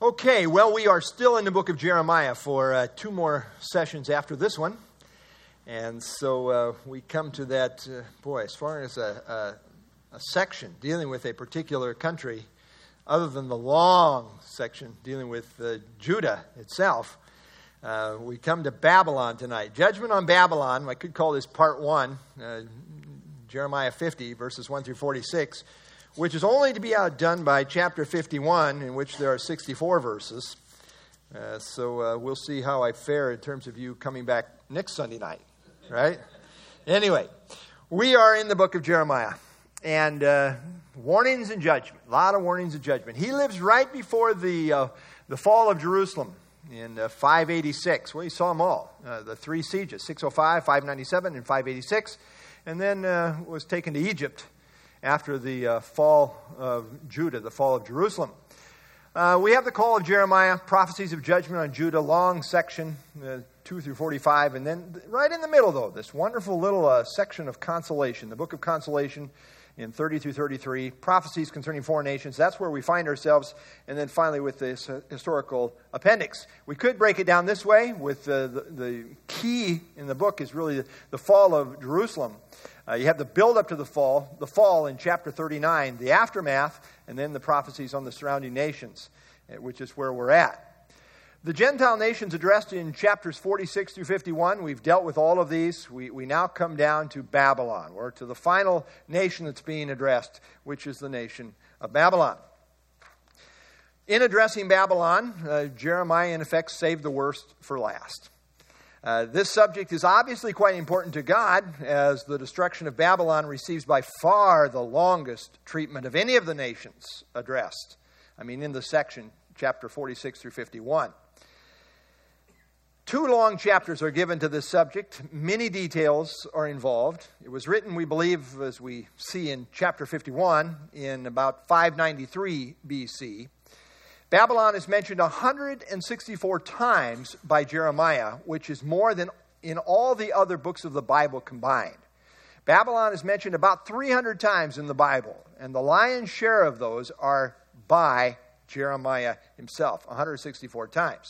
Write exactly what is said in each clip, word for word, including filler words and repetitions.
Okay, well, we are still in the book of Jeremiah for uh, two more sessions after this one. And so uh, we come to that, uh, boy, as far as a, a, a section dealing with a particular country, other than the long section dealing with uh, Judah itself, uh, we come to Babylon tonight. Judgment on Babylon, I could call this part one, uh, Jeremiah fifty, verses one through forty-six, which is only to be outdone by chapter fifty-one, in which there are sixty-four verses. Uh, so uh, we'll see how I fare in terms of you coming back next Sunday night, right? Anyway, we are in the book of Jeremiah, and uh, warnings and judgment, a lot of warnings and judgment. He lives right before the uh, the fall of Jerusalem in uh, five eighty-six. Well, you saw them all, uh, the three sieges, six oh five, five ninety-seven, and five eighty-six, and then uh, was taken to Egypt after the uh, fall of Judah, the fall of Jerusalem. Uh, we have the call of Jeremiah, prophecies of judgment on Judah, long section, uh, two through forty-five. And then right in the middle, though, this wonderful little uh, section of consolation, the book of consolation in thirty through thirty-three, prophecies concerning foreign nations. That's where we find ourselves. And then finally with this uh, historical appendix. We could break it down this way with uh, the, the key in the book is really the, the fall of Jerusalem. Uh, you have the build up to the fall, the fall in chapter thirty-nine, the aftermath, and then the prophecies on the surrounding nations, which is where we're at. The Gentile nations addressed in chapters forty-six through fifty-one, we've dealt with all of these. We, we now come down to Babylon, or to the final nation that's being addressed, which is the nation of Babylon. In addressing Babylon, uh, Jeremiah, in effect, saved the worst for last. Uh, this subject is obviously quite important to God, as the destruction of Babylon receives by far the longest treatment of any of the nations addressed. I mean, in the section, chapter forty-six through fifty-one. Two long chapters are given to this subject. Many details are involved. It was written, we believe, as we see in chapter fifty-one, in about five ninety-three B C. Babylon is mentioned one hundred sixty-four times by Jeremiah, which is more than in all the other books of the Bible combined. Babylon is mentioned about three hundred times in the Bible, and the lion's share of those are by Jeremiah himself, one hundred sixty-four times.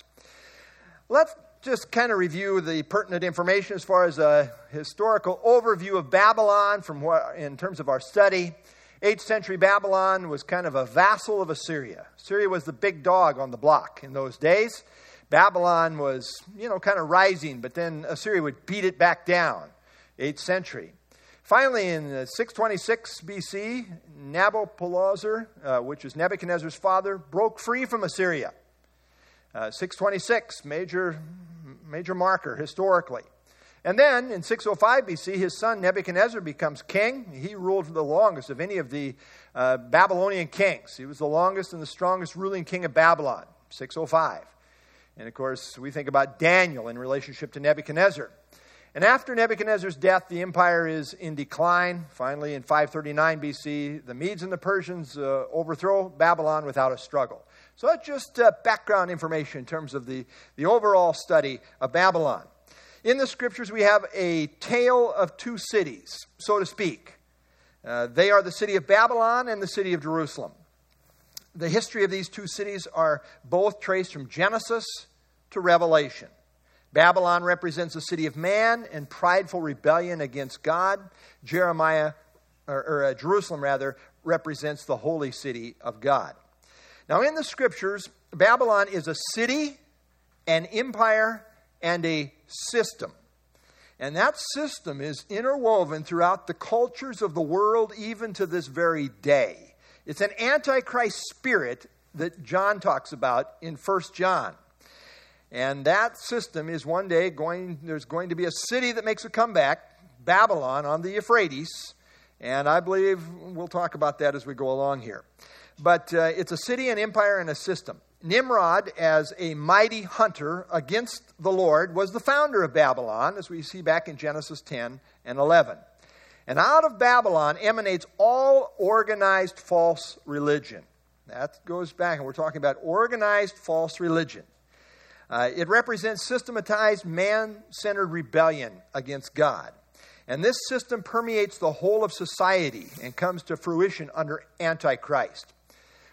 Let's just kind of review the pertinent information as far as a historical overview of Babylon from what, in terms of our study. eighth century Babylon was kind of a vassal of Assyria. Assyria was the big dog on the block in those days. Babylon was, you know, kind of rising, but then Assyria would beat it back down. eighth century. Finally, in six twenty-six B C, Nabopolassar, uh, which is Nebuchadnezzar's father, broke free from Assyria. Uh, six twenty-six, major, major marker historically. And then, in six oh five B C, his son Nebuchadnezzar becomes king. He ruled for the longest of any of the uh, Babylonian kings. He was the longest and the strongest ruling king of Babylon, six oh five. And of course, we think about Daniel in relationship to Nebuchadnezzar. And after Nebuchadnezzar's death, the empire is in decline. Finally, in five thirty-nine B C, the Medes and the Persians uh, overthrow Babylon without a struggle. So that's just uh, background information in terms of the, the overall study of Babylon. In the scriptures, we have a tale of two cities, so to speak. Uh, they are the city of Babylon and the city of Jerusalem. The history of these two cities are both traced from Genesis to Revelation. Babylon represents a city of man and prideful rebellion against God. Jeremiah, or, or uh, Jerusalem rather, represents the holy city of God. Now in the scriptures, Babylon is a city, an empire, and a system. And that system is interwoven throughout the cultures of the world even to this very day. It's an antichrist spirit that John talks about in First John. And that system is one day going, there's going to be a city that makes a comeback, Babylon on the Euphrates. And I believe we'll talk about that as we go along here. But uh, it's a city, an empire, and a system. Nimrod, as a mighty hunter against the Lord, was the founder of Babylon, as we see back in Genesis ten and eleven. And out of Babylon emanates all organized false religion. That goes back, and we're talking about organized false religion. Uh, it represents systematized man-centered rebellion against God. And this system permeates the whole of society and comes to fruition under Antichrist.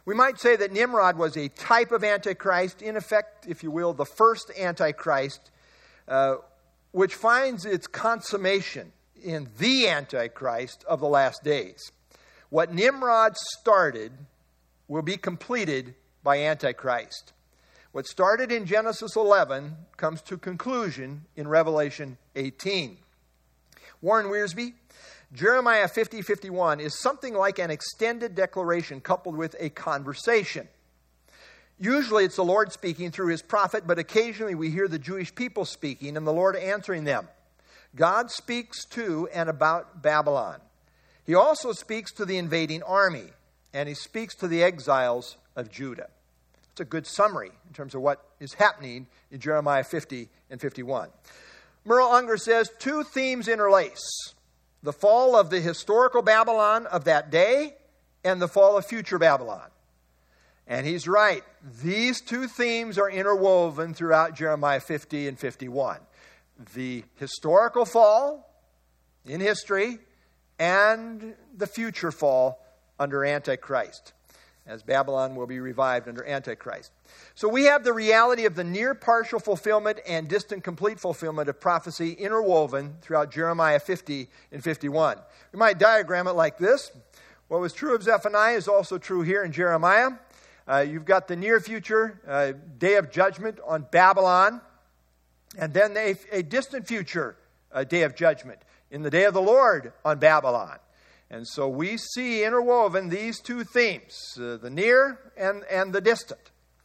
We might say that Nimrod was a type of Antichrist, in effect, if you will, the first Antichrist, uh, which finds its consummation in the Antichrist of the last days. What Nimrod started will be completed by Antichrist. What started in Genesis eleven comes to conclusion in Revelation eighteen. Warren Wiersbe, Jeremiah fifty fifty-one is something like an extended declaration coupled with a conversation. Usually it's the Lord speaking through his prophet, but occasionally we hear the Jewish people speaking and the Lord answering them. God speaks to and about Babylon. He also speaks to the invading army, and he speaks to the exiles of Judah. It's a good summary in terms of what is happening in Jeremiah fifty and fifty-one. Merle Unger says two themes interlace: the fall of the historical Babylon of that day and the fall of future Babylon. And he's right. These two themes are interwoven throughout Jeremiah fifty and fifty-one. The historical fall in history and the future fall under Antichrist, as Babylon will be revived under Antichrist. So we have the reality of the near partial fulfillment and distant complete fulfillment of prophecy interwoven throughout Jeremiah fifty and fifty-one. We might diagram it like this. What was true of Zephaniah is also true here in Jeremiah. Uh, you've got the near future uh, day of judgment on Babylon, and then a, a distant future uh, day of judgment in the day of the Lord on Babylon. And so we see interwoven these two themes, uh, the near and, and the distant.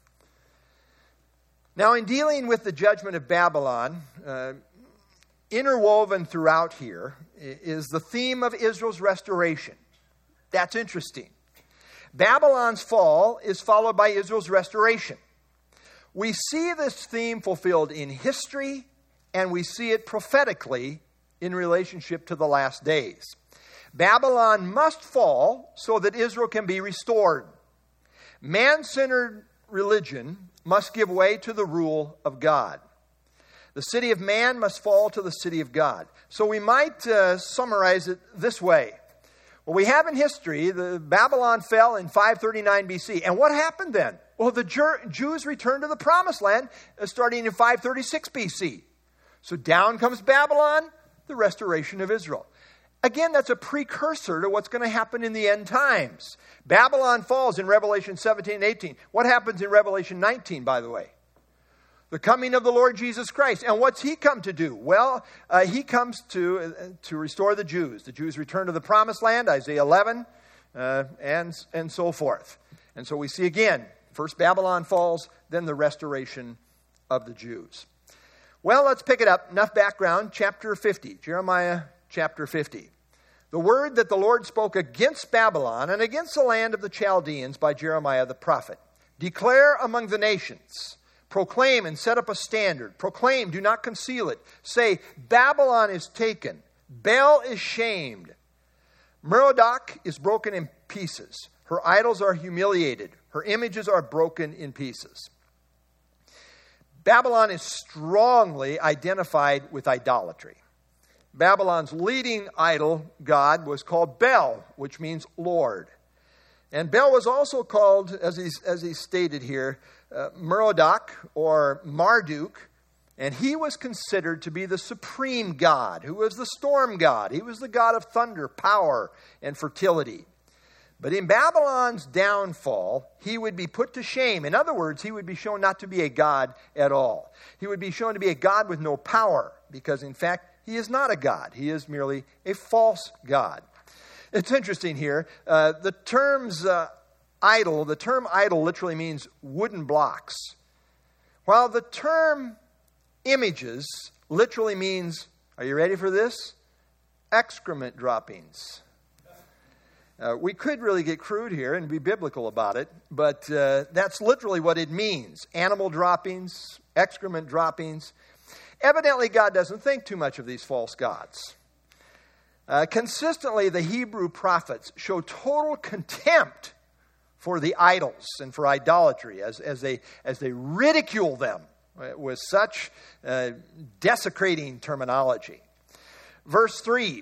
Now, in dealing with the judgment of Babylon, uh, interwoven throughout here is the theme of Israel's restoration. That's interesting. Babylon's fall is followed by Israel's restoration. We see this theme fulfilled in history, and we see it prophetically in relationship to the last days. Babylon must fall so that Israel can be restored. Man-centered religion must give way to the rule of God. The city of man must fall to the city of God. So we might uh, summarize it this way. Well, we have in history, the Babylon fell in five thirty-nine B C. And what happened then? Well, the Jews returned to the promised land uh, starting in five thirty-six B C. So down comes Babylon, the restoration of Israel. Again, that's a precursor to what's going to happen in the end times. Babylon falls in Revelation seventeen and eighteen. What happens in Revelation nineteen, by the way? The coming of the Lord Jesus Christ. And what's he come to do? Well, uh, he comes to, uh, to restore the Jews. The Jews return to the promised land, Isaiah eleven, uh, and, and so forth. And so we see again, first Babylon falls, then the restoration of the Jews. Well, let's pick it up. Enough background. Chapter fifty, Jeremiah chapter fifty. The word that the Lord spoke against Babylon and against the land of the Chaldeans by Jeremiah the prophet. Declare among the nations. Proclaim and set up a standard. Proclaim, do not conceal it. Say, Babylon is taken. Bel is shamed. Merodach is broken in pieces. Her idols are humiliated. Her images are broken in pieces. Babylon is strongly identified with idolatry. Babylon's leading idol god was called Bel, which means Lord. And Bel was also called, as he's, as he's stated here, uh, Merodach or Marduk. And he was considered to be the supreme god, who was the storm god. He was the god of thunder, power, and fertility. But in Babylon's downfall, he would be put to shame. In other words, he would be shown not to be a god at all. He would be shown to be a god with no power, because in fact, he is not a god. He is merely a false god. It's interesting here. Uh, the terms uh, idol, the term idol literally means wooden blocks, while the term images literally means, are you ready for this? Excrement droppings. Uh, we could really get crude here and be biblical about it, but uh, that's literally what it means. Animal droppings, excrement droppings. Evidently, God doesn't think too much of these false gods. Uh, consistently, the Hebrew prophets show total contempt for the idols and for idolatry as, as, they, as they ridicule them with such uh, desecrating terminology. Verse three,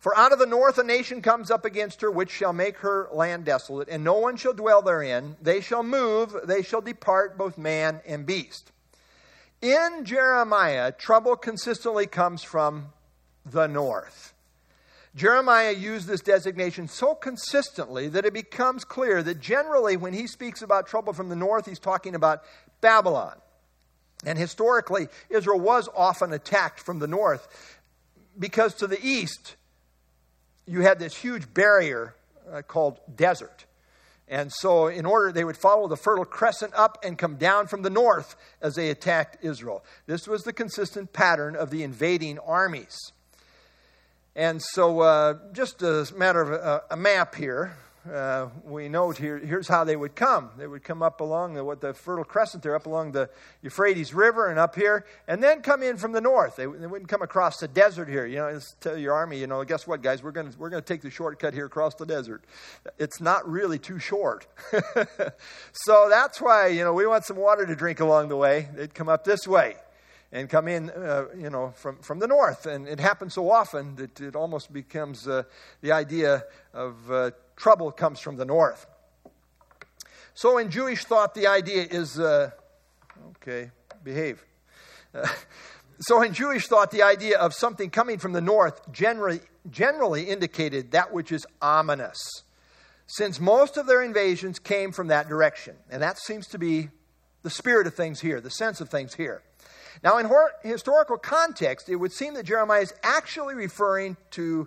For out of the north a nation comes up against her, which shall make her land desolate, and no one shall dwell therein. They shall move, they shall depart, both man and beast. In Jeremiah, trouble consistently comes from the north. Jeremiah used this designation so consistently that it becomes clear that generally when he speaks about trouble from the north, he's talking about Babylon. And historically, Israel was often attacked from the north because to the east, you had this huge barrier uh, called desert. And so in order, they would follow the Fertile Crescent up and come down from the north as they attacked Israel. This was the consistent pattern of the invading armies. And so uh, just a matter of a, a map here, uh, we note here, here's how they would come. They would come up along the, what the Fertile Crescent there, up along the Euphrates River and up here, and then come in from the north. They, they wouldn't come across the desert here. You know, just tell your army, you know, guess what, guys? We're going to we're going to take the shortcut here across the desert. It's not really too short. So that's why, you know, we want some water to drink along the way. They'd come up this way and come in, uh, you know, from, from the north. And it happens so often that it almost becomes uh, the idea of uh, trouble comes from the north. So in Jewish thought, the idea is, uh, okay, behave. Uh, so in Jewish thought, the idea of something coming from the north generally, generally indicated that which is ominous, since most of their invasions came from that direction. And that seems to be the spirit of things here, the sense of things here. Now, in hor- historical context, it would seem that Jeremiah is actually referring to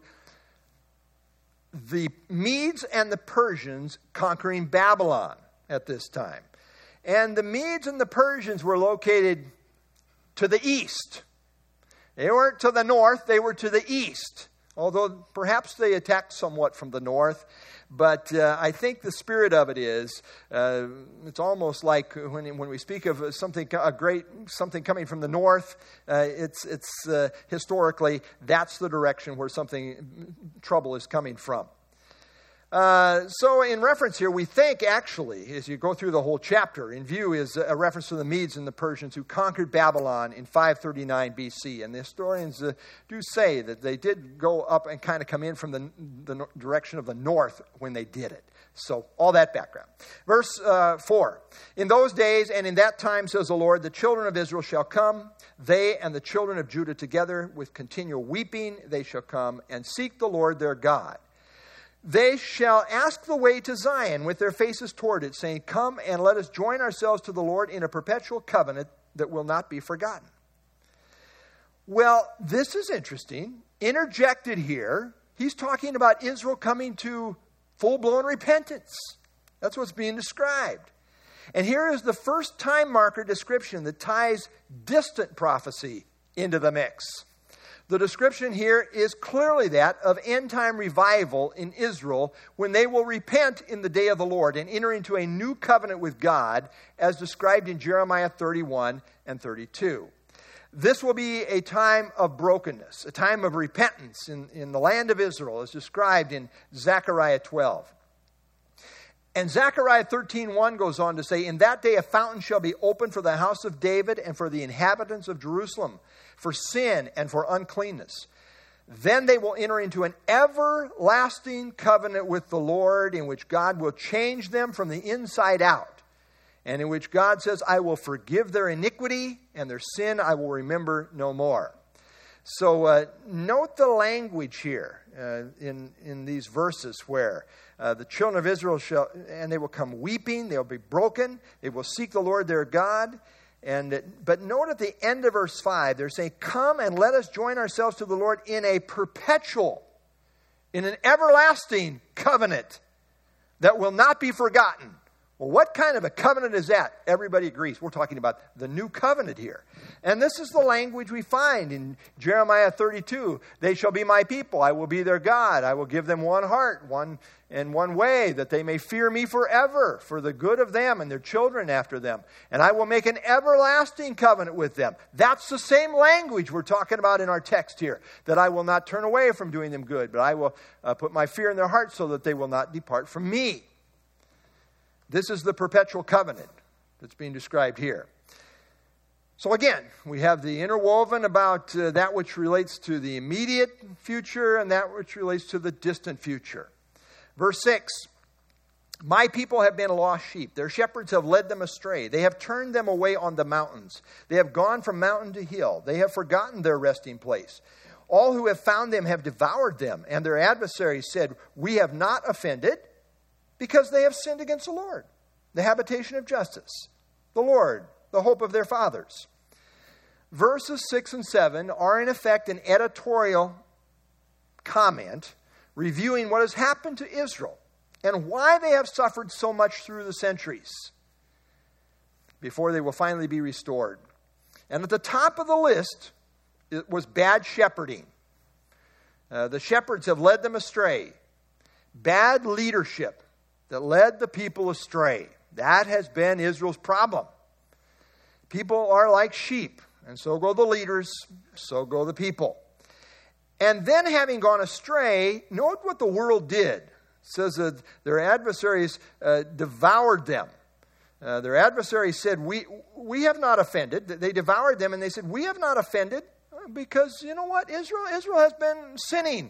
the Medes and the Persians conquering Babylon at this time. And the Medes and the Persians were located to the east. They weren't to the north, they were to the east. Although perhaps they attacked somewhat from the north. But uh, I think the spirit of it is, uh, it's almost like when when we speak of something a great something coming from the north, uh, it's it's uh, historically that's the direction where something trouble is coming from. Uh, so in reference here, we think actually, as you go through the whole chapter, in view is a reference to the Medes and the Persians who conquered Babylon in five thirty-nine B C. And the historians uh, do say that they did go up and kind of come in from the, the direction of the north when they did it. So all that background. Verse uh, four. In those days and in that time, says the Lord, the children of Israel shall come, they and the children of Judah together with continual weeping, they shall come and seek the Lord their God. They shall ask the way to Zion with their faces toward it, saying, come and let us join ourselves to the Lord in a perpetual covenant that will not be forgotten. Well, this is interesting. Interjected here, he's talking about Israel coming to full-blown repentance. That's what's being described. And here is the first time marker description that ties distant prophecy into the mix. The description here is clearly that of end-time revival in Israel when they will repent in the day of the Lord and enter into a new covenant with God as described in Jeremiah thirty-one and thirty-two. This will be a time of brokenness, a time of repentance in, in the land of Israel as described in Zechariah twelve. And Zechariah thirteen one goes on to say, in that day a fountain shall be opened for the house of David and for the inhabitants of Jerusalem, for sin and for uncleanness. Then they will enter into an everlasting covenant with the Lord in which God will change them from the inside out. And in which God says, I will forgive their iniquity and their sin I will remember no more. So uh, note the language here uh, in, in these verses where uh, the children of Israel shall, and they will come weeping, they will be broken, they will seek the Lord their God. And but note at the end of verse five, they're saying, come and let us join ourselves to the Lord in a perpetual, in an everlasting covenant that will not be forgotten. Well, what kind of a covenant is that? Everybody agrees. We're talking about the new covenant here. And this is the language we find in Jeremiah thirty-two. They shall be my people. I will be their God. I will give them one heart, one and one way, that they may fear me forever, for the good of them and their children after them. And I will make an everlasting covenant with them. That's the same language we're talking about in our text here, that I will not turn away from doing them good, but I will uh, put my fear in their hearts so that they will not depart from me. This is the perpetual covenant that's being described here. So again, we have the interwoven about uh, that which relates to the immediate future and that which relates to the distant future. Verse six, my people have been lost sheep. Their shepherds have led them astray. They have turned them away on the mountains. They have gone from mountain to hill. They have forgotten their resting place. All who have found them have devoured them, and their adversaries said, we have not offended, because they have sinned against the Lord, the habitation of justice, the Lord, the hope of their fathers. Verses six and seven are in effect an editorial comment reviewing what has happened to Israel and why they have suffered so much through the centuries before they will finally be restored. And at the top of the list, it was bad shepherding. Uh, the shepherds have led them astray. Bad leadership that led the people astray. That has been Israel's problem. People are like sheep, and so go the leaders, so go the people. And then having gone astray, note what the world did. It says that their adversaries uh, devoured them. Uh, their adversaries said, we, we have not offended. They devoured them, and they said, we have not offended because, you know what, Israel, Israel has been sinning.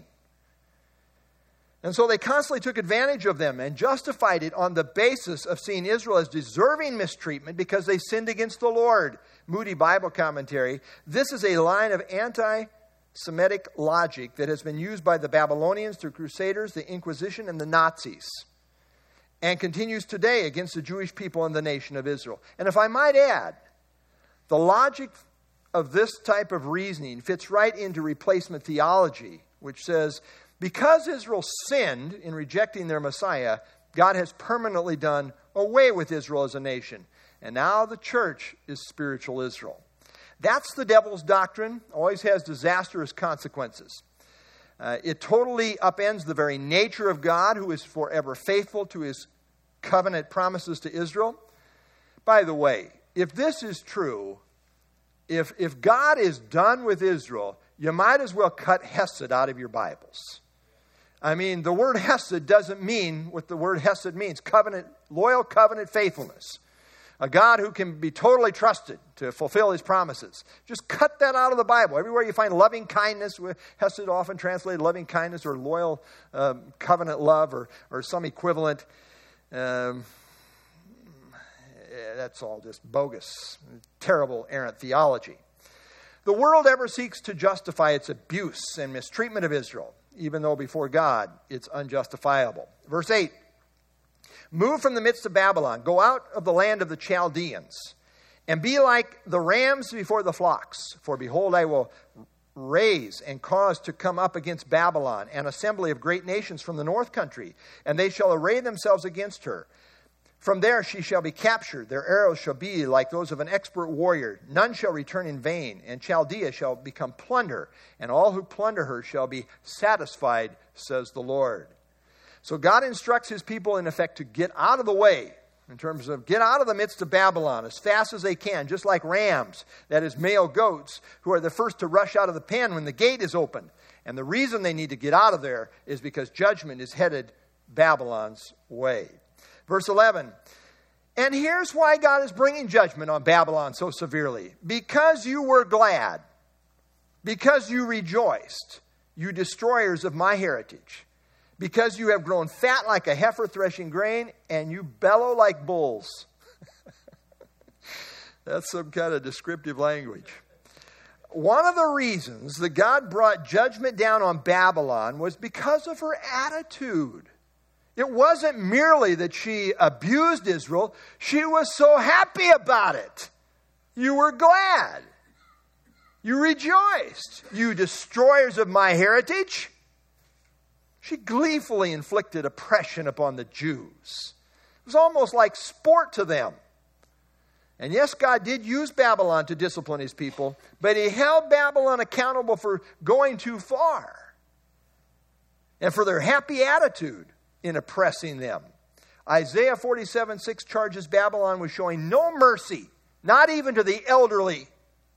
And so they constantly took advantage of them and justified it on the basis of seeing Israel as deserving mistreatment because they sinned against the Lord. Moody Bible Commentary. This is a line of anti-Semitic logic that has been used by the Babylonians, the Crusaders, the Inquisition, and the Nazis, and continues today against the Jewish people and the nation of Israel. And if I might add, the logic of this type of reasoning fits right into replacement theology, which says, because Israel sinned in rejecting their Messiah, God has permanently done away with Israel as a nation. And now the church is spiritual Israel. That's the devil's doctrine. Always has disastrous consequences. Uh, it totally upends the very nature of God, who is forever faithful to his covenant promises to Israel. By the way, if this is true, if, if God is done with Israel, you might as well cut Hesed out of your Bibles. I mean, the word Hesed doesn't mean what the word Hesed means. Covenant, loyal covenant faithfulness. A God who can be totally trusted to fulfill his promises. Just cut that out of the Bible. Everywhere you find loving kindness, Hesed often translated loving kindness or loyal um, covenant love or, or some equivalent. Um, that's all just bogus, terrible, errant theology. The world ever seeks to justify its abuse and mistreatment of Israel, even though before God it's unjustifiable. Verse eight, move from the midst of Babylon, go out of the land of the Chaldeans, and be like the rams before the flocks. For behold, I will raise and cause to come up against Babylon an assembly of great nations from the north country, and they shall array themselves against her. From there she shall be captured. Their arrows shall be like those of an expert warrior. None shall return in vain, and Chaldea shall become plunder, and all who plunder her shall be satisfied, says the Lord. So God instructs his people, in effect, to get out of the way, in terms of get out of the midst of Babylon as fast as they can, just like rams, that is male goats, who are the first to rush out of the pen when the gate is opened. And the reason they need to get out of there is because judgment is headed Babylon's way. Verse eleven, and here's why God is bringing judgment on Babylon so severely. Because you were glad, because you rejoiced, you destroyers of my heritage. Because you have grown fat like a heifer threshing grain, and you bellow like bulls. That's some kind of descriptive language. One of the reasons that God brought judgment down on Babylon was because of her attitude. It wasn't merely that she abused Israel. She was so happy about it. You were glad. You rejoiced. You destroyers of my heritage. She gleefully inflicted oppression upon the Jews. It was almost like sport to them. And yes, God did use Babylon to discipline his people, but he held Babylon accountable for going too far and for their happy attitude in oppressing them. Isaiah forty-seven six charges Babylon with showing no mercy, not even to the elderly.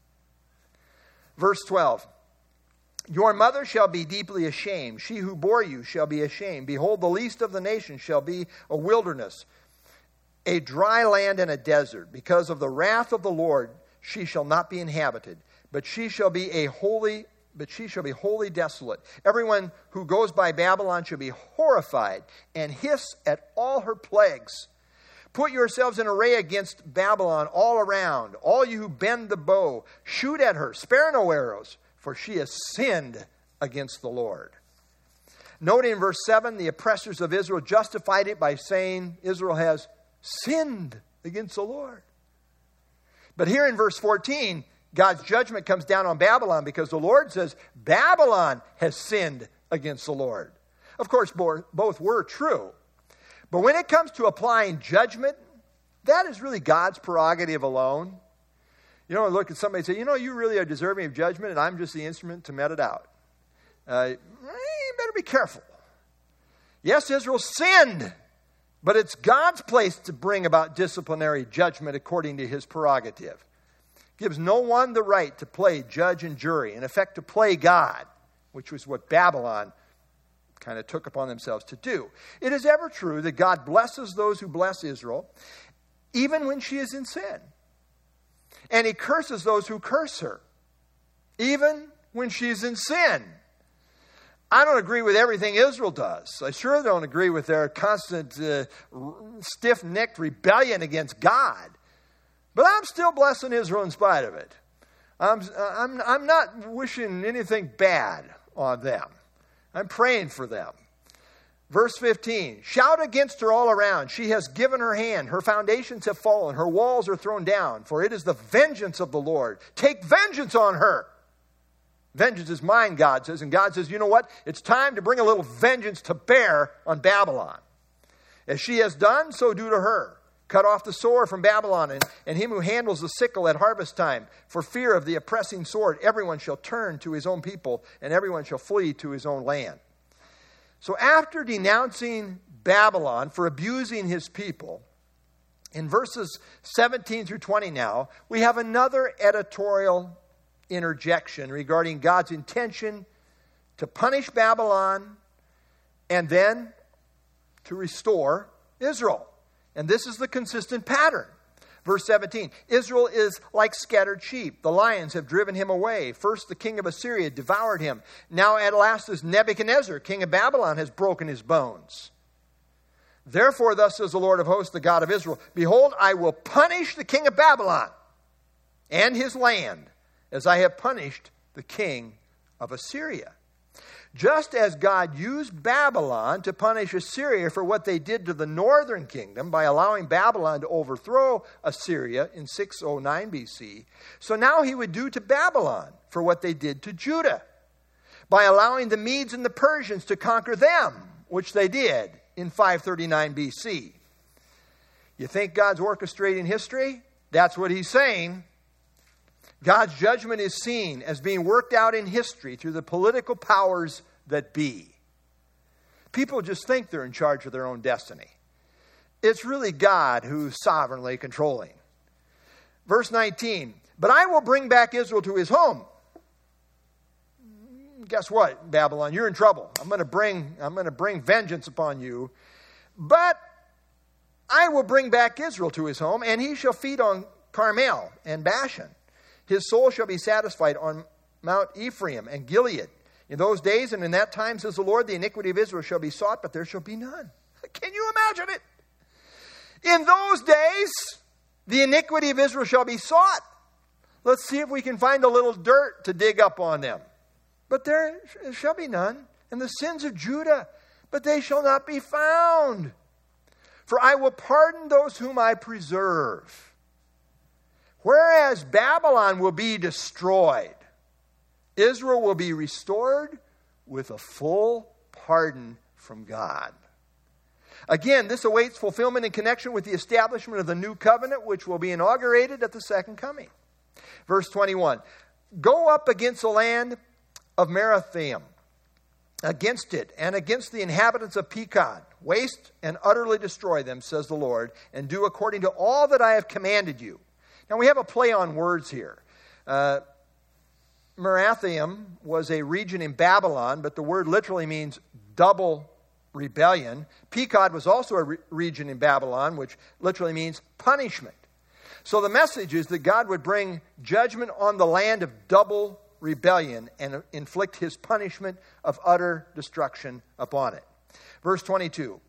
Verse twelve. Your mother shall be deeply ashamed. She who bore you shall be ashamed. Behold, the least of the nations shall be a wilderness, a dry land and a desert. Because of the wrath of the Lord she shall not be inhabited, but she shall be a holy, but she shall be wholly desolate. Everyone who goes by Babylon shall be horrified and hiss at all her plagues. Put yourselves in array against Babylon all around. All you who bend the bow, shoot at her, spare no arrows, for she has sinned against the Lord. Note in verse seven, the oppressors of Israel justified it by saying Israel has sinned against the Lord. But here in verse fourteen, God's judgment comes down on Babylon because the Lord says Babylon has sinned against the Lord. Of course, both were true. But when it comes to applying judgment, that is really God's prerogative alone. You don't look at somebody and say, you know, you really are deserving of judgment and I'm just the instrument to met it out. Uh, you better be careful. Yes, Israel sinned, but it's God's place to bring about disciplinary judgment according to his prerogative. Gives no one the right to play judge and jury, in effect to play God, which was what Babylon kind of took upon themselves to do. It is ever true that God blesses those who bless Israel, even when she is in sin. And he curses those who curse her, even when she's in sin. I don't agree with everything Israel does. I sure don't agree with their constant uh, stiff-necked rebellion against God. But I'm still blessing Israel in spite of it. I'm, I'm, I'm not wishing anything bad on them. I'm praying for them. Verse fifteen, shout against her all around. She has given her hand. Her foundations have fallen. Her walls are thrown down. For it is the vengeance of the Lord. Take vengeance on her. Vengeance is mine, God says. And God says, you know what? It's time to bring a little vengeance to bear on Babylon. As she has done, so do to her. Cut off the sword from Babylon and, and him who handles the sickle at harvest time. For fear of the oppressing sword, everyone shall turn to his own people and everyone shall flee to his own land. So after denouncing Babylon for abusing his people, in verses seventeen through twenty now, we have another editorial interjection regarding God's intention to punish Babylon and then to restore Israel. And this is the consistent pattern. Verse seventeen, Israel is like scattered sheep. The lions have driven him away. First the king of Assyria devoured him. Now at last is Nebuchadnezzar, king of Babylon, has broken his bones. Therefore thus says the Lord of hosts, the God of Israel, behold, I will punish the king of Babylon and his land as I have punished the king of Assyria. Just as God used Babylon to punish Assyria for what they did to the northern kingdom by allowing Babylon to overthrow Assyria in six oh nine B C, so now he would do to Babylon for what they did to Judah by allowing the Medes and the Persians to conquer them, which they did in five thirty-nine B C. You think God's orchestrating history? That's what he's saying. God's judgment is seen as being worked out in history through the political powers that be. People just think they're in charge of their own destiny. It's really God who's sovereignly controlling. Verse nineteen, but I will bring back Israel to his home. Guess what, Babylon? You're in trouble. I'm going to bring, I'm going to bring vengeance upon you. But I will bring back Israel to his home, and he shall feed on Carmel and Bashan. His soul shall be satisfied on Mount Ephraim and Gilead. In those days and in that time, says the Lord, the iniquity of Israel shall be sought, but there shall be none. Can you imagine it? In those days, the iniquity of Israel shall be sought. Let's see if we can find a little dirt to dig up on them. But there shall be none. And the sins of Judah, but they shall not be found. For I will pardon those whom I preserve. Whereas Babylon will be destroyed, Israel will be restored with a full pardon from God. Again, this awaits fulfillment in connection with the establishment of the new covenant, which will be inaugurated at the second coming. Verse twenty-one, go up against the land of Merathaim, against it, and against the inhabitants of Pekod. Waste and utterly destroy them, says the Lord, and do according to all that I have commanded you. Now, we have a play on words here. Uh, Merathaim was a region in Babylon, but the word literally means double rebellion. Pekod was also a re- region in Babylon, which literally means punishment. So the message is that God would bring judgment on the land of double rebellion and inflict his punishment of utter destruction upon it. Verse twenty-two.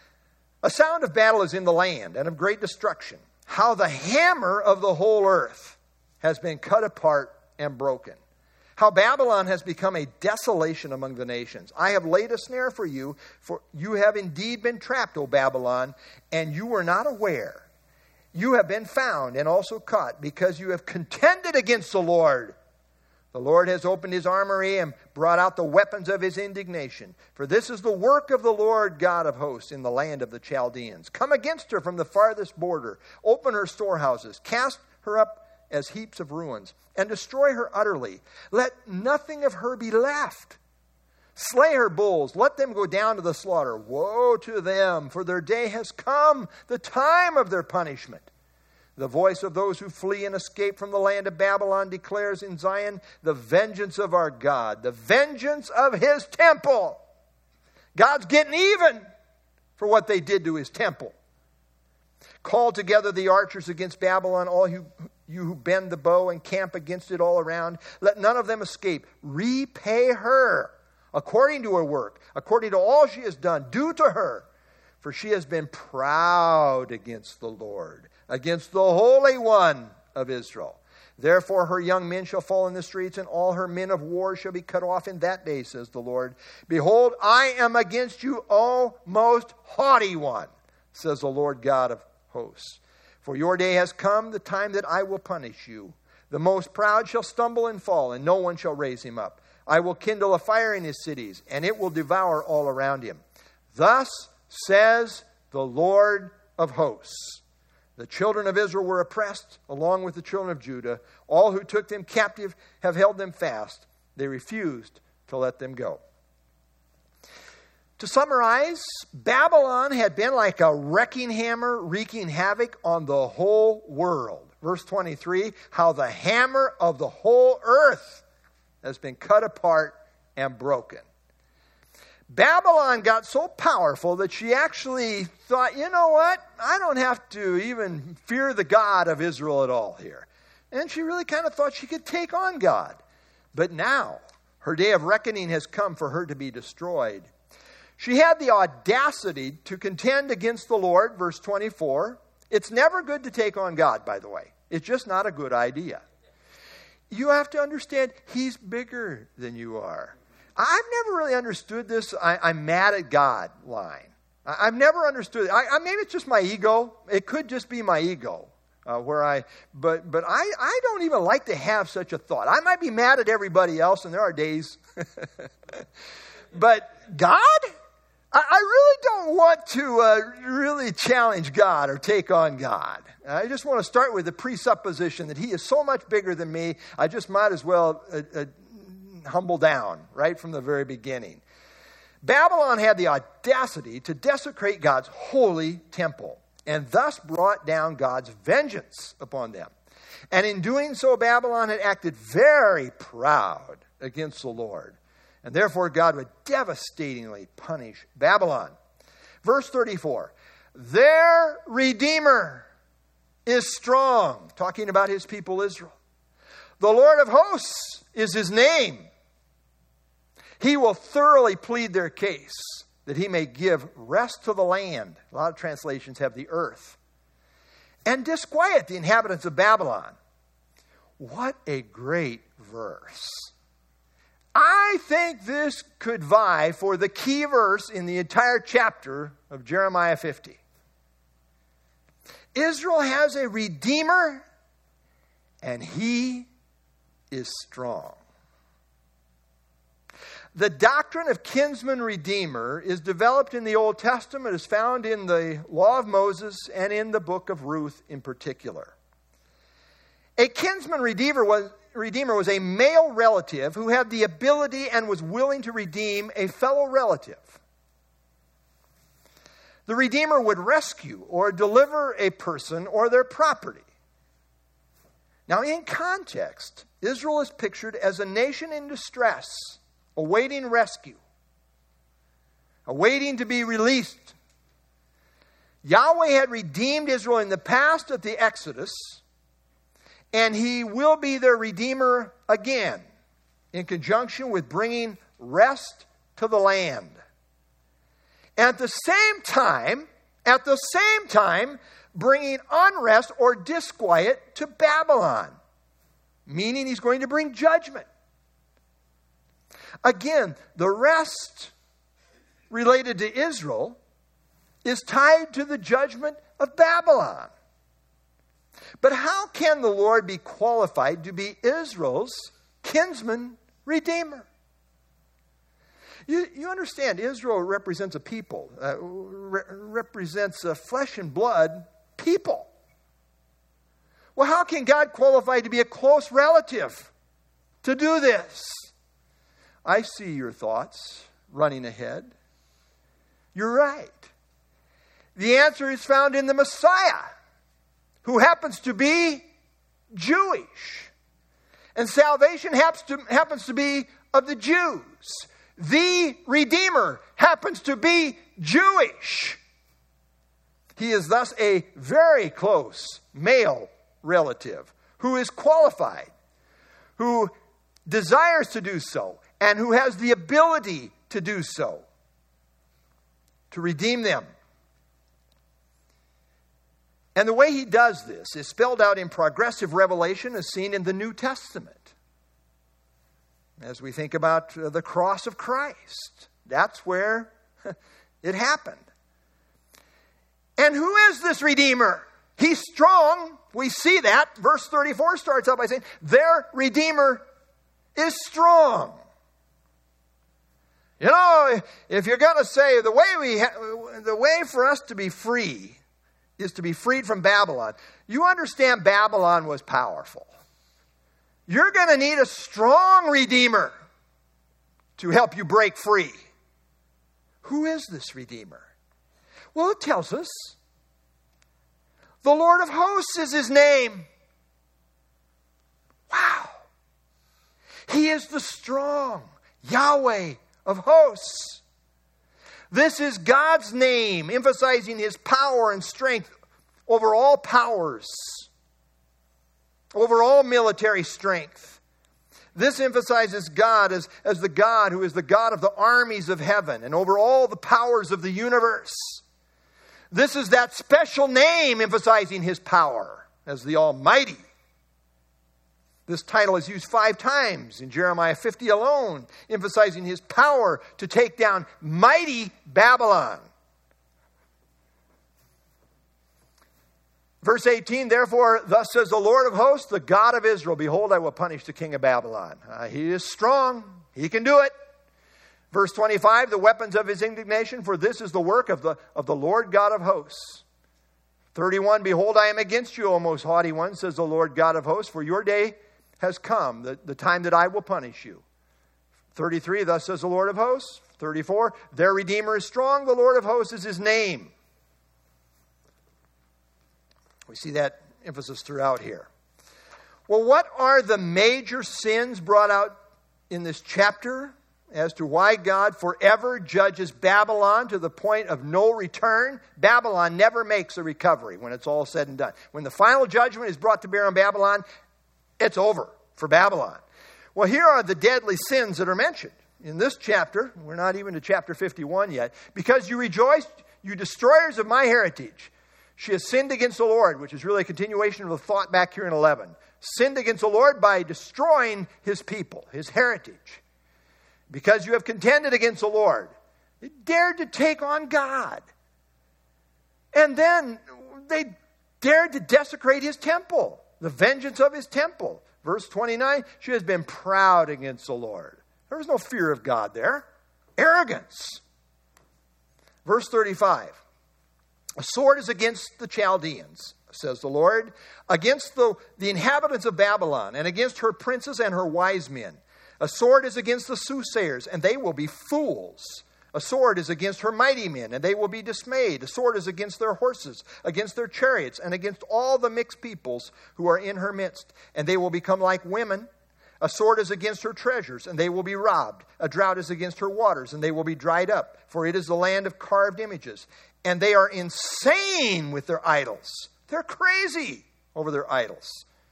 A sound of battle is in the land and of great destruction. How the hammer of the whole earth has been cut apart and broken. How Babylon has become a desolation among the nations. I have laid a snare for you, for you have indeed been trapped, O Babylon, and you were not aware. You have been found and also caught, because you have contended against the Lord. The Lord has opened his armory and brought out the weapons of his indignation. For this is the work of the Lord God of hosts in the land of the Chaldeans. Come against her from the farthest border. Open her storehouses. Cast her up as heaps of ruins, and destroy her utterly. Let nothing of her be left. Slay her bulls. Let them go down to the slaughter. Woe to them, for their day has come, the time of their punishment. The voice of those who flee and escape from the land of Babylon declares in Zion the vengeance of our God, the vengeance of his temple. God's getting even for what they did to his temple. Call together the archers against Babylon, all you, you who bend the bow and camp against it all around. Let none of them escape. Repay her according to her work, according to all she has done. Do to her, for she has been proud against the Lord, against the Holy One of Israel. Therefore her young men shall fall in the streets, and all her men of war shall be cut off in that day, says the Lord. Behold, I am against you, O most haughty one, says the Lord God of hosts. For your day has come, the time that I will punish you. The most proud shall stumble and fall, and no one shall raise him up. I will kindle a fire in his cities, and it will devour all around him. Thus says the Lord of hosts. The children of Israel were oppressed, along with the children of Judah. All who took them captive have held them fast. They refused to let them go. To summarize, Babylon had been like a wrecking hammer wreaking havoc on the whole world. Verse twenty-three, how the hammer of the whole earth has been cut apart and broken. Babylon got so powerful that she actually thought, you know what? I don't have to even fear the God of Israel at all here. And she really kind of thought she could take on God. But now, her day of reckoning has come for her to be destroyed. She had the audacity to contend against the Lord, verse twenty-four. It's never good to take on God, by the way. It's just not a good idea. You have to understand, he's bigger than you are. I've never really understood this I, I'm mad at God line. I, I've never understood it. I, I, maybe it's just my ego. It could just be my ego. Uh, where I, but but I, I don't even like to have such a thought. I might be mad at everybody else, and there are days. But God? I really don't want to uh, really challenge God or take on God. I just want to start with the presupposition that he is so much bigger than me, I just might as well uh, uh, humble down right from the very beginning. Babylon had the audacity to desecrate God's holy temple and thus brought down God's vengeance upon them. And in doing so, Babylon had acted very proud against the Lord. And therefore, God would devastatingly punish Babylon. Verse thirty-four, their Redeemer is strong, talking about his people Israel. The Lord of hosts is his name. He will thoroughly plead their case, that he may give rest to the land. A lot of translations have the earth. And disquiet the inhabitants of Babylon. What a great verse. I think this could vie for the key verse in the entire chapter of Jeremiah fifty. Israel has a Redeemer, and he is strong. The doctrine of kinsman redeemer is developed in the Old Testament, is found in the Law of Moses and in the book of Ruth in particular. A kinsman redeemer was Redeemer was a male relative who had the ability and was willing to redeem a fellow relative. The Redeemer would rescue or deliver a person or their property. Now, in context, Israel is pictured as a nation in distress, awaiting rescue, awaiting to be released. Yahweh had redeemed Israel in the past at the Exodus, And he will be their Redeemer again, in conjunction with bringing rest to the land. At the same time, at the same time, bringing unrest or disquiet to Babylon, meaning he's going to bring judgment. Again, the rest related to Israel is tied to the judgment of Babylon. But how can the Lord be qualified to be Israel's kinsman redeemer? You, you understand, Israel represents a people, uh, re- represents a flesh and blood people. Well, how can God qualify to be a close relative to do this? I see your thoughts running ahead. You're right. The answer is found in the Messiah, who happens to be Jewish. And salvation happens to, happens to be of the Jews. The Redeemer happens to be Jewish. He is thus a very close male relative who is qualified, who desires to do so, and who has the ability to do so, to redeem them. And the way he does this is spelled out in progressive revelation as seen in the New Testament. As we think about the cross of Christ, that's where it happened. And who is this Redeemer? He's strong. We see that. Verse thirty-four starts out by saying, their Redeemer is strong. You know, if you're going to say the way we ha- the way for us to be free is to be freed from Babylon, you understand Babylon was powerful. You're going to need a strong Redeemer to help you break free. Who is this Redeemer? Well, it tells us. The Lord of hosts is his name. Wow. He is the strong Yahweh of hosts. This is God's name, emphasizing his power and strength over all powers, over all military strength. This emphasizes God as, as the God who is the God of the armies of heaven and over all the powers of the universe. This is that special name emphasizing his power as the Almighty. This title is used five times in Jeremiah fifty alone, emphasizing his power to take down mighty Babylon. Verse eighteen, therefore, thus says the Lord of hosts, the God of Israel, behold, I will punish the king of Babylon. Uh, he is strong. He can do it. Verse twenty-five, the weapons of his indignation, for this is the work of the, of the Lord God of hosts. thirty-one, behold, I am against you, O most haughty one, says the Lord God of hosts, for your day has come, the, the time that I will punish you. thirty-three, thus says the Lord of hosts. thirty-four, their Redeemer is strong, the Lord of hosts is his name. We see that emphasis throughout here. Well, what are the major sins brought out in this chapter as to why God forever judges Babylon to the point of no return? Babylon never makes a recovery when it's all said and done. When the final judgment is brought to bear on Babylon, it's over for Babylon. Well, here are the deadly sins that are mentioned in this chapter. We're not even to chapter fifty-one yet. Because you rejoiced, you destroyers of my heritage. She has sinned against the Lord, which is really a continuation of the thought back here in eleven. Sinned against the Lord by destroying his people, his heritage. Because you have contended against the Lord. They dared to take on God. And then they dared to desecrate his temple. The vengeance of his temple. Verse twenty-nine, she has been proud against the Lord. There was no fear of God there. Arrogance. Verse thirty-five, a sword is against the Chaldeans, says the Lord, against the, the inhabitants of Babylon, and against her princes and her wise men. A sword is against the soothsayers, and they will be fools. A sword is against her mighty men, and they will be dismayed. A sword is against their horses, against their chariots, and against all the mixed peoples who are in her midst, and they will become like women. A sword is against her treasures, and they will be robbed. A drought is against her waters, and they will be dried up, for it is the land of carved images. And they are insane with their idols. They're crazy over their idols.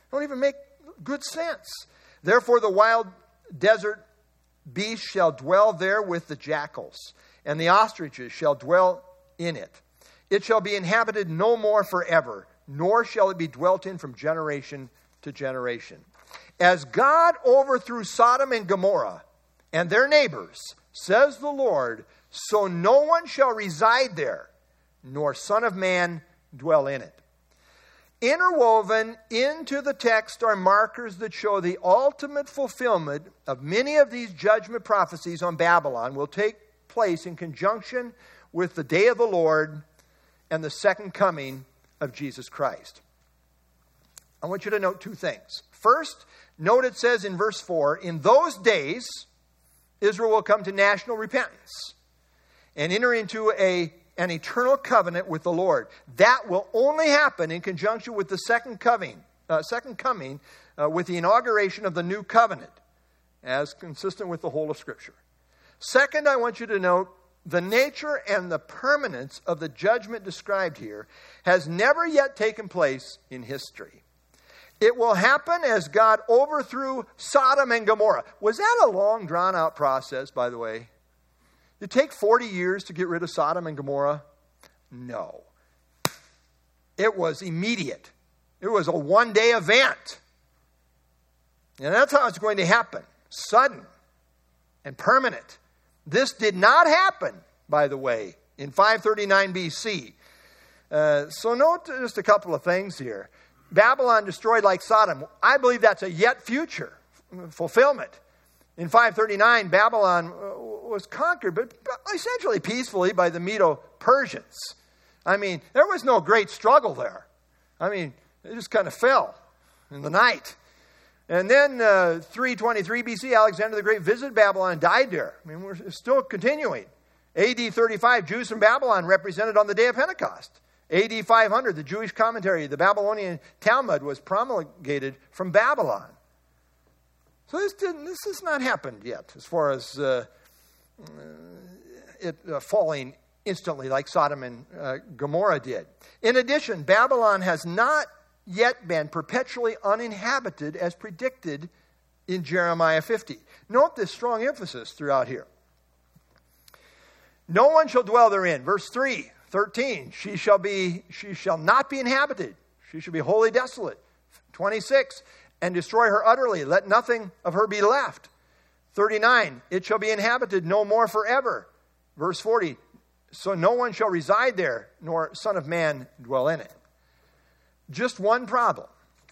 Don't even make good sense. Therefore the wild desert beasts shall dwell there with the jackals, and the ostriches shall dwell in it. It shall be inhabited no more forever, nor shall it be dwelt in from generation to generation. As God overthrew Sodom and Gomorrah and their neighbors, says the Lord, so no one shall reside there, nor son of man dwell in it. Interwoven into the text are markers that show the ultimate fulfillment of many of these judgment prophecies on Babylon will take place in conjunction with the day of the Lord and the second coming of Jesus Christ. I want you to note two things. First, note it says in verse four, in those days, Israel will come to national repentance and enter into a, an eternal covenant with the Lord. That will only happen in conjunction with the second coming, uh, second coming uh, with the inauguration of the new covenant, as consistent with the whole of Scripture. Second, I want you to note the nature and the permanence of the judgment described here has never yet taken place in history. It will happen as God overthrew Sodom and Gomorrah. Was that a long, drawn-out process, by the way? Did it take forty years to get rid of Sodom and Gomorrah? No. It was immediate. It was a one-day event. And that's how it's going to happen. Sudden and permanent. This did not happen, by the way, in five thirty-nine B C. Uh, so note just a couple of things here. Babylon destroyed like Sodom. I believe that's a yet future fulfillment. In five thirty-nine, Babylon was conquered, but essentially peacefully by the Medo-Persians. I mean, there was no great struggle there. I mean, it just kind of fell in the night. And then uh, three twenty-three B C, Alexander the Great visited Babylon and died there. I mean, we're still continuing. A D thirty-five, Jews from Babylon represented on the day of Pentecost. A D five hundred, the Jewish commentary, the Babylonian Talmud was promulgated from Babylon. So this didn't. This has not happened yet, as far as uh, it uh, falling instantly like Sodom and uh, Gomorrah did. In addition, Babylon has not yet been perpetually uninhabited as predicted in Jeremiah fifty. Note this strong emphasis throughout here. No one shall dwell therein. Verse three, thirteen, she shall be, she shall not be inhabited. She shall be wholly desolate. twenty-six, and destroy her utterly. Let nothing of her be left. thirty-nine, it shall be inhabited no more forever. Verse forty, so no one shall reside there, nor son of man dwell in it. Just one problem.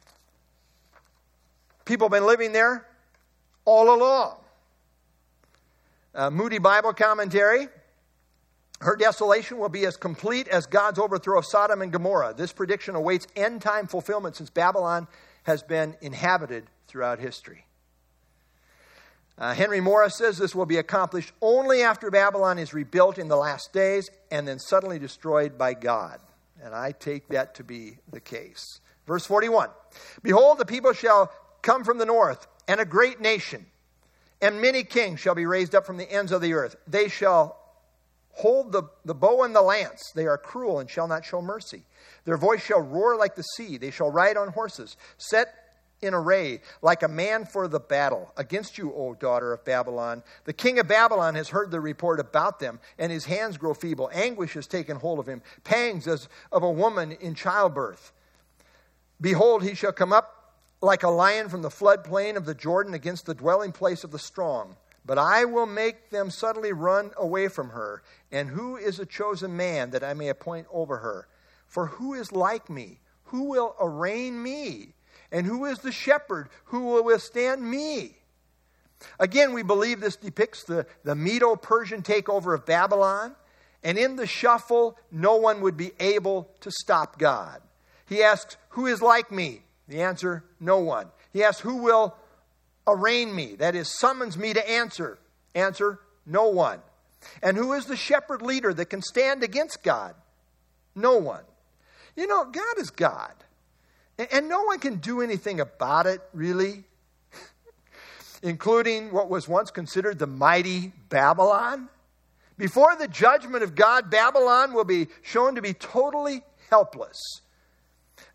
People have been living there all along. Uh, Moody Bible Commentary. Her desolation will be as complete as God's overthrow of Sodom and Gomorrah. This prediction awaits end-time fulfillment since Babylon has been inhabited throughout history. Uh, Henry Morris says this will be accomplished only after Babylon is rebuilt in the last days and then suddenly destroyed by God. And I take that to be the case. Verse forty-one, behold, the people shall come from the north, and a great nation, and many kings shall be raised up from the ends of the earth. They shall hold the, the bow and the lance. They are cruel and shall not show mercy. Their voice shall roar like the sea. They shall ride on horses, set in array like a man for the battle. Against you, O daughter of Babylon. The king of Babylon has heard the report about them, and his hands grow feeble. Anguish has taken hold of him, pangs as of a woman in childbirth. Behold, he shall come up like a lion from the floodplain of the Jordan against the dwelling place of the strong. But I will make them suddenly run away from her. And who is a chosen man that I may appoint over her? For who is like me? Who will arraign me? And who is the shepherd who will withstand me? Again, we believe this depicts the, the Medo-Persian takeover of Babylon. And in the shuffle, no one would be able to stop God. He asks, who is like me? The answer, no one. He asks, who will arraign me? That is, summons me to answer. Answer, no one. And who is the shepherd leader that can stand against God? No one. You know, God is God. And no one can do anything about it, really, including what was once considered the mighty Babylon. Before the judgment of God, Babylon will be shown to be totally helpless.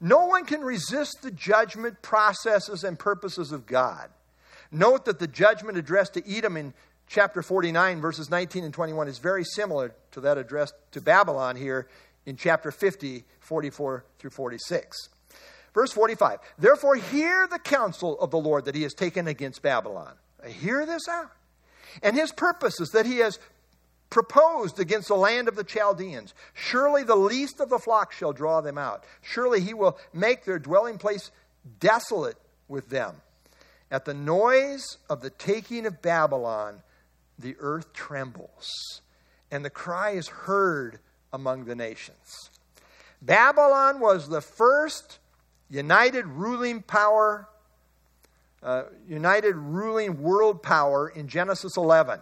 No one can resist the judgment processes and purposes of God. Note that the judgment addressed to Edom in chapter forty-nine, verses nineteen and twenty-one is very similar to that addressed to Babylon here in chapter fifty, forty-four through forty-six. Verse forty-five, therefore hear the counsel of the Lord that he has taken against Babylon. Hear this out. And his purposes that he has proposed against the land of the Chaldeans. Surely the least of the flock shall draw them out. Surely he will make their dwelling place desolate with them. At the noise of the taking of Babylon, the earth trembles, and the cry is heard among the nations. Babylon was the first united ruling power, uh, united ruling world power in Genesis eleven.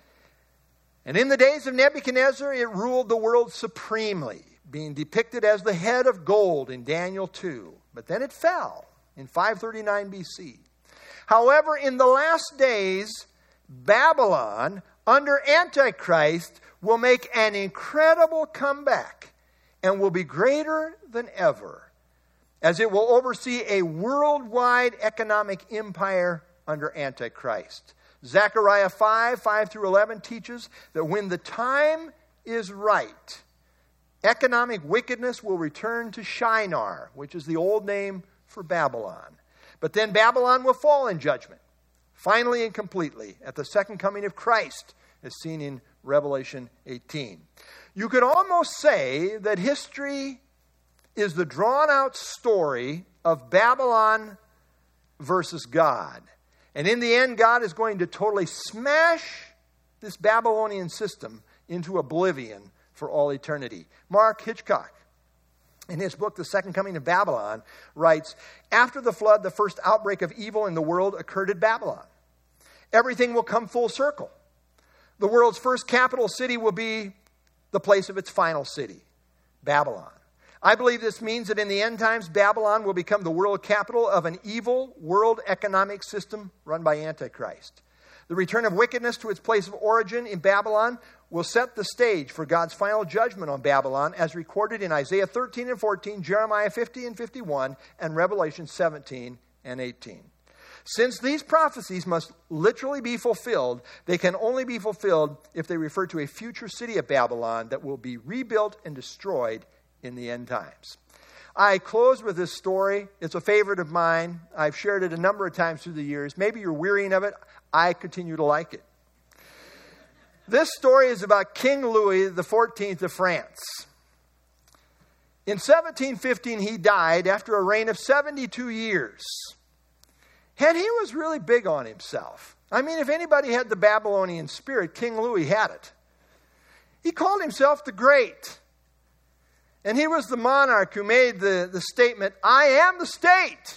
And in the days of Nebuchadnezzar, it ruled the world supremely, being depicted as the head of gold in Daniel two. But then it fell in five thirty-nine B C. However, in the last days, Babylon, under Antichrist, will make an incredible comeback and will be greater than ever, as it will oversee a worldwide economic empire under Antichrist. Zechariah five, five through eleven teaches that when the time is right, economic wickedness will return to Shinar, which is the old name for Babylon. But then Babylon will fall in judgment, finally and completely, at the second coming of Christ, as seen in Revelation eighteen. You could almost say that history is the drawn-out story of Babylon versus God. And in the end, God is going to totally smash this Babylonian system into oblivion for all eternity. Mark Hitchcock, in his book, The Second Coming of Babylon, writes, after the flood, the first outbreak of evil in the world occurred at Babylon. Everything will come full circle. The world's first capital city will be the place of its final city, Babylon. I believe this means that in the end times, Babylon will become the world capital of an evil world economic system run by Antichrist. The return of wickedness to its place of origin in Babylon will set the stage for God's final judgment on Babylon, as recorded in Isaiah thirteen and fourteen, Jeremiah fifty and fifty-one, and Revelation seventeen and eighteen. Since these prophecies must literally be fulfilled, they can only be fulfilled if they refer to a future city of Babylon that will be rebuilt and destroyed in the end times. I close with this story. It's a favorite of mine. I've shared it a number of times through the years. Maybe you're wearying of it. I continue to like it. This story is about King Louis the fourteenth of France. In seventeen fifteen, he died after a reign of seventy-two years. And he was really big on himself. I mean, if anybody had the Babylonian spirit, King Louis had it. He called himself the Great. And he was the monarch who made the, the statement, I am the state.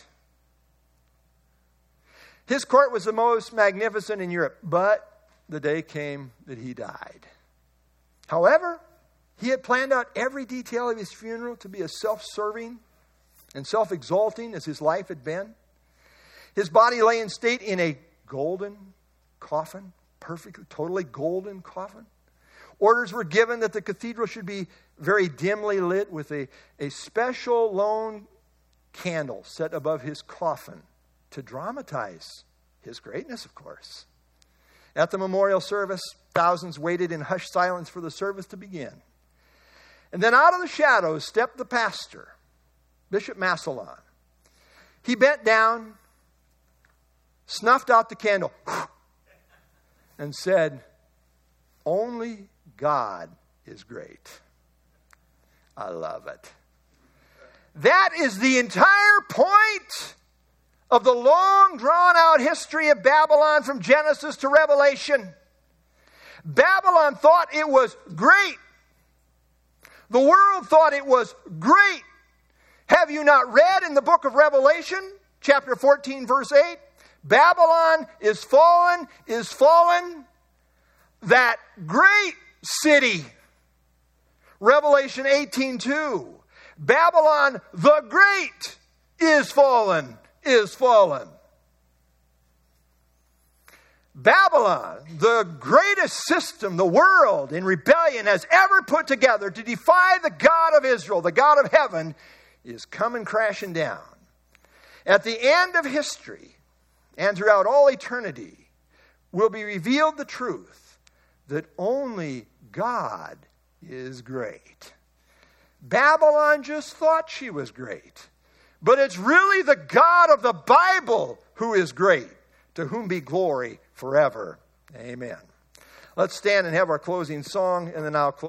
His court was the most magnificent in Europe, but the day came that he died. However, he had planned out every detail of his funeral to be as self-serving and self-exalting as his life had been. His body lay in state in a golden coffin, perfectly, totally golden coffin. Orders were given that the cathedral should be very dimly lit with a, a special lone candle set above his coffin to dramatize his greatness, of course. At the memorial service, thousands waited in hushed silence for the service to begin. And then out of the shadows stepped the pastor, Bishop Massillon. He bent down, snuffed out the candle, and said, only God is great. I love it. That is the entire point of the long drawn-out history of Babylon from Genesis to Revelation. Babylon thought it was great. The world thought it was great. Have you not read in the book of Revelation, chapter fourteen, verse eight? Babylon is fallen, is fallen, that great city. Revelation eighteen two. Babylon the Great is fallen, is fallen. Babylon, the greatest system the world in rebellion has ever put together to defy the God of Israel, the God of heaven, is coming crashing down. At the end of history and throughout all eternity will be revealed the truth that only God is great. Babylon just thought she was great, but it's really the God of the Bible who is great, to whom be glory forever. Amen. Let's stand and have our closing song, and then I'll close.